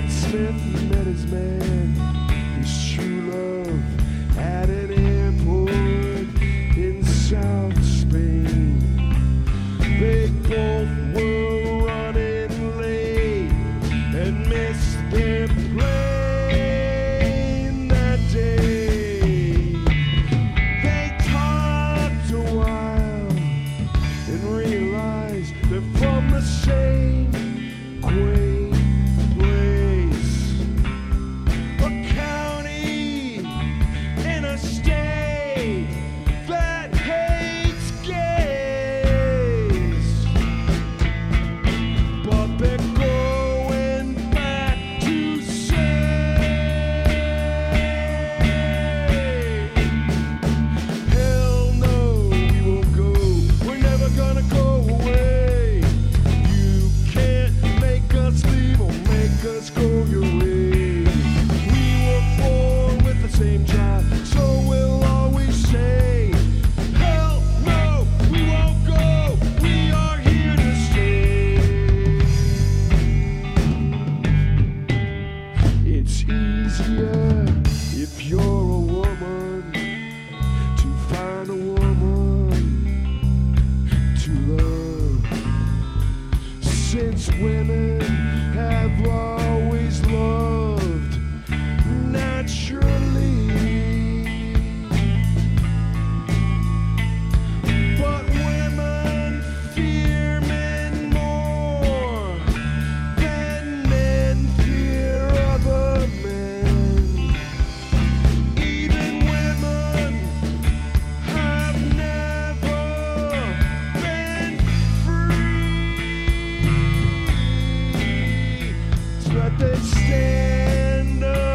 Smith met his man, his true love, at an airport in South Spain. They both were running late and missed their plane that day. They talked a while and realized they're from the same quaint place. A county in a state that hates gays. But they're going back to say, hell no, we won't go. We're never gonna go away. You can't make us leave or make us go your way. We were born with the same drive, so we'll always say, hell no, we won't go. We are here to stay. It's easier if you're a woman to find a woman to love, since women have always loved naturally. But women fear men more than men fear other men. Even women have never been free. But they stand up